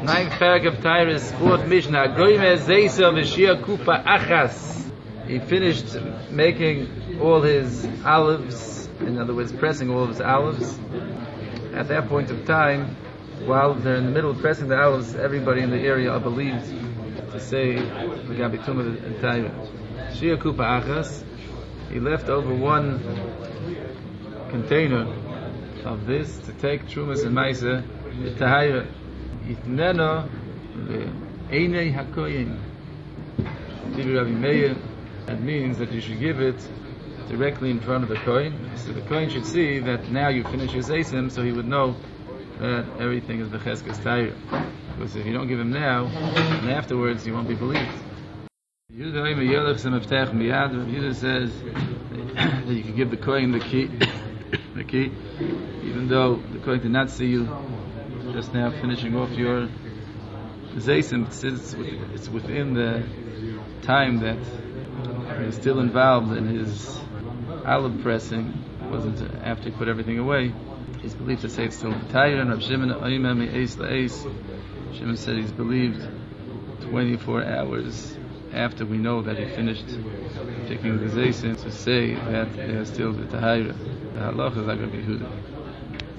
Ninth paragraph of Tyrus, fourth Mishnah. Goyme Zeisa v'shia kupa achas. He finished making all his olives, in other words, pressing all of his olives. At that point of time, while they're in the middle of pressing the olives, everybody in the area are believed to say the Gabitum and Tyrus. Shia kupa achas. He left over one container of this to take Trumas and Maisa, the Tahira. Itneno ve'enei hakoyin. Divi Rabbi Meir, that means that you should give it directly in front of the kohen, so the kohen should see that now you finish your zeisim, so he would know that everything is b'cheskas Tahira. Because if you don't give him now, and afterwards you won't be believed. Yehuda says that you can give the kohen the key, even though the kohen did not see you just now finishing off your zeisim. It's within the time that he's still involved in his olive pressing. It wasn't after he put everything away. He's believed to say it's still Tahira. And Rav Shimon said he's believed 24 hours after we know that he finished taking the zeisim to say that they are still the Tahira. The halacha is like Rabbi Yehuda.